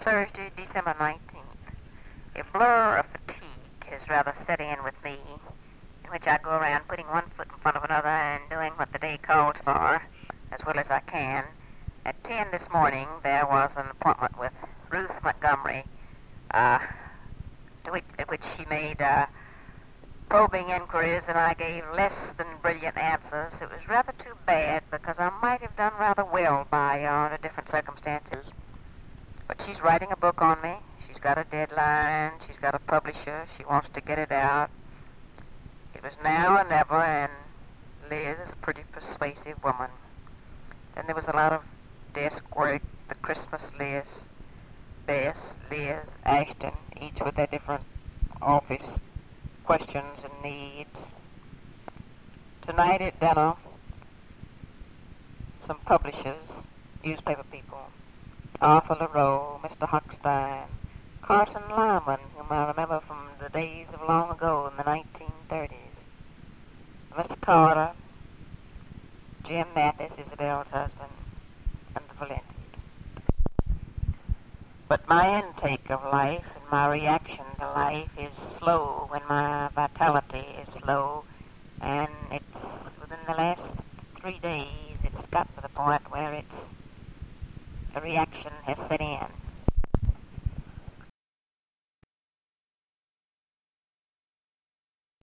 Thursday, December 19th. A blur of fatigue has rather set in with me, in which I go around putting one foot in front of another and doing what the day calls for as well as I can. At 10 this morning, there was an appointment with Ruth Montgomery, uh, at which she made probing inquiries, and I gave less than brilliant answers. It was rather too bad because I might have done rather well by the different circumstances. But she's writing a book on me. She's got a deadline. She's got a publisher. She wants to get it out. It was now or never, and Liz is a pretty persuasive woman. Then there was a lot of desk work, the Christmas list, Bess, Liz, Ashton, each with their different office questions and needs. Tonight at dinner, some publishers, newspaper people, Arthur LaRoe, Mr. Huckstein, Carson Lyman, whom I remember from the days of long ago in the 1930s, Mr. Carter, Jim Mathis, Isabel's husband, and the Valentis. But my intake of life and my reaction to life is slow when my vitality is slow, and it's within the last 3 days it's got to the point where the reaction has set in.